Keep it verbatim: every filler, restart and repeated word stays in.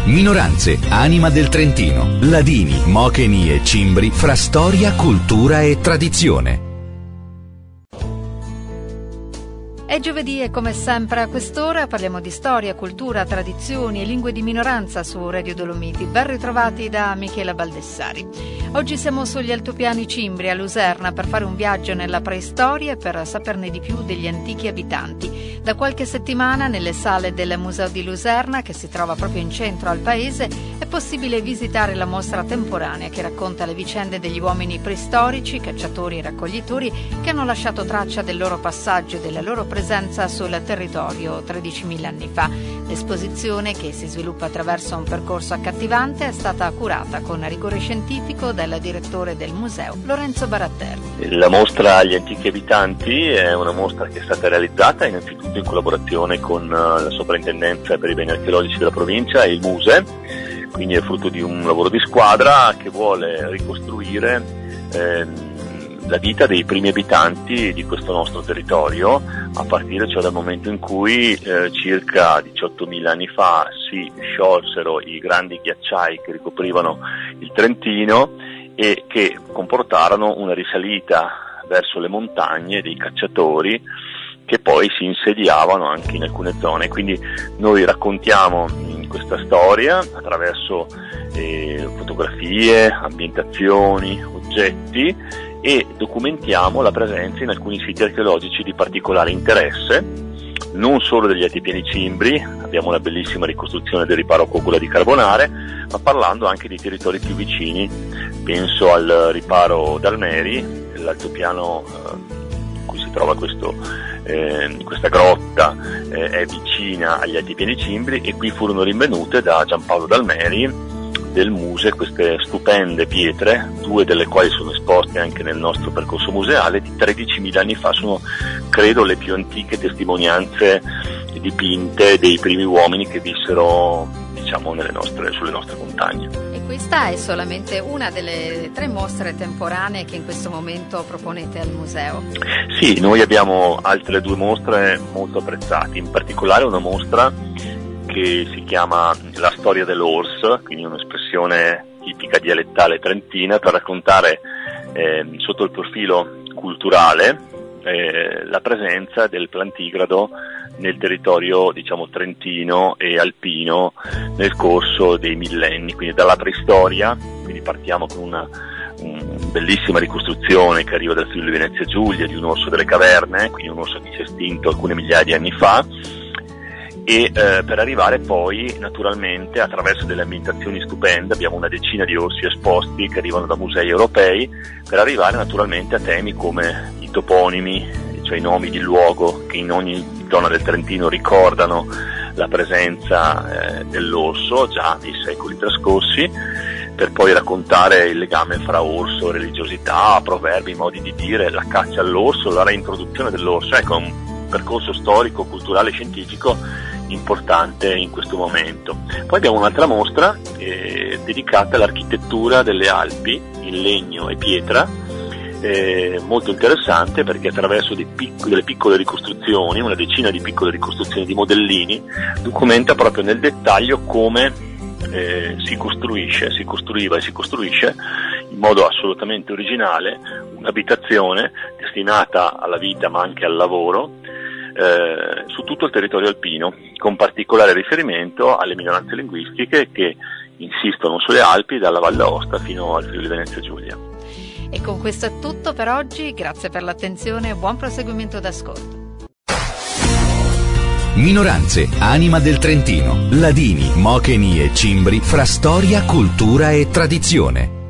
Minoranze, anima del Trentino. Ladini, mocheni e cimbri fra storia, cultura e tradizione. È giovedì e come sempre a quest'ora parliamo di storia, cultura, tradizioni e lingue di minoranza su Radio Dolomiti. Ben ritrovati da Michela Baldessari. Oggi siamo sugli altopiani cimbri a Luserna per fare un viaggio nella preistoria e per saperne di più degli antichi abitanti. Da qualche settimana nelle sale del Museo di Luserna, che si trova proprio in centro al paese, è possibile visitare la mostra temporanea che racconta le vicende degli uomini preistorici, cacciatori e raccoglitori, che hanno lasciato traccia del loro passaggio e della loro presenza sul territorio tredicimila anni fa. L'esposizione, che si sviluppa attraverso un percorso accattivante, è stata curata con rigore scientifico dal direttore del museo, Lorenzo Baratterri. La mostra agli antichi abitanti è una mostra che è stata realizzata innanzitutto in collaborazione con la Soprintendenza per i beni archeologici della provincia e il Muse, quindi è frutto di un lavoro di squadra che vuole ricostruire eh, la vita dei primi abitanti di questo nostro territorio, a partire cioè dal momento in cui eh, circa diciottomila anni fa si sciolsero i grandi ghiacciai che ricoprivano il Trentino e che comportarono una risalita verso le montagne dei cacciatori che poi si insediavano anche in alcune zone. Quindi noi raccontiamo questa storia attraverso eh, fotografie, ambientazioni, oggetti, e documentiamo la presenza in alcuni siti archeologici di particolare interesse, non solo degli altipiani cimbri, abbiamo una bellissima ricostruzione del riparo Cocola di Carbonare, ma parlando anche di territori più vicini. Penso al riparo d'Almeri, l'altopiano eh, in cui si trova questo, eh, questa grotta eh, è vicina agli altipiani cimbri, e qui furono rinvenute da Giampaolo d'Almeri del Muse queste stupende pietre, due delle quali sono esposte anche nel nostro percorso museale, di tredicimila anni fa. Sono, credo, le più antiche testimonianze dipinte dei primi uomini che vissero, diciamo, nelle nostre, sulle nostre montagne. E questa è solamente una delle tre mostre temporanee che in questo momento proponete al museo? Sì, noi abbiamo altre due mostre molto apprezzate, in particolare una mostra che si chiama La storia dell'Ors, quindi un'espressione tipica dialettale trentina per raccontare eh, sotto il profilo culturale eh, la presenza del plantigrado nel territorio, diciamo, trentino e alpino nel corso dei millenni, quindi dalla preistoria. Quindi partiamo con una un bellissima ricostruzione che arriva dal Friuli Venezia Giulia di un orso delle caverne, quindi un orso che si è estinto alcune migliaia di anni fa, e eh, per arrivare poi naturalmente attraverso delle ambientazioni stupende, abbiamo una decina di orsi esposti che arrivano da musei europei, per arrivare naturalmente a temi come i toponimi, cioè i nomi di luogo che in ogni zona del Trentino ricordano la presenza eh, dell'orso già nei secoli trascorsi, per poi raccontare il legame fra orso, religiosità, proverbi, modi di dire, la caccia all'orso, la reintroduzione dell'orso. Ecco, un percorso storico, culturale, scientifico importante in questo momento. Poi abbiamo un'altra mostra eh, dedicata all'architettura delle Alpi in legno e pietra, eh, molto interessante perché attraverso dei pic- delle piccole ricostruzioni, una decina di piccole ricostruzioni di modellini, documenta proprio nel dettaglio come eh, si costruisce, si costruiva e si costruisce in modo assolutamente originale un'abitazione destinata alla vita ma anche al lavoro Eh, su tutto il territorio alpino, con particolare riferimento alle minoranze linguistiche che insistono sulle Alpi dalla Valle d'Aosta fino al Friuli Venezia Giulia. E con questo è tutto per oggi, grazie per l'attenzione e buon proseguimento d'ascolto. Minoranze, anima del Trentino. Ladini, mocheni e cimbri fra storia, cultura e tradizione.